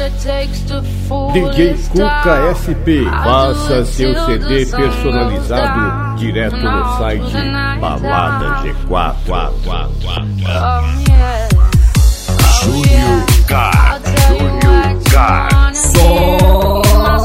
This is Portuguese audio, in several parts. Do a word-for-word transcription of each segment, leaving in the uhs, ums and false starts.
D J Cuca S P, faça seu C D personalizado direto no site Balada G quatro. Júnior K, Júnior K, som.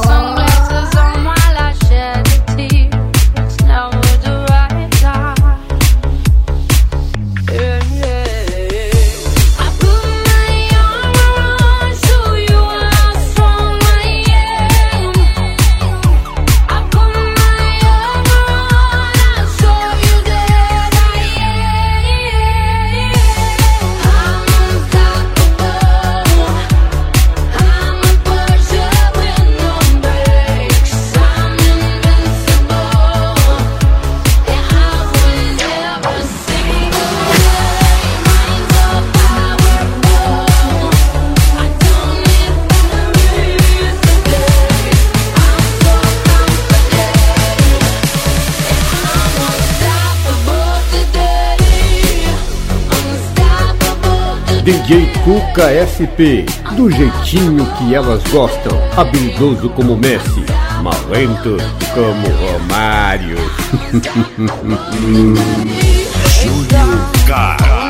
D J Cuca S P, do jeitinho que elas gostam, habilidoso como Messi, marrento como Romário. Júnior K.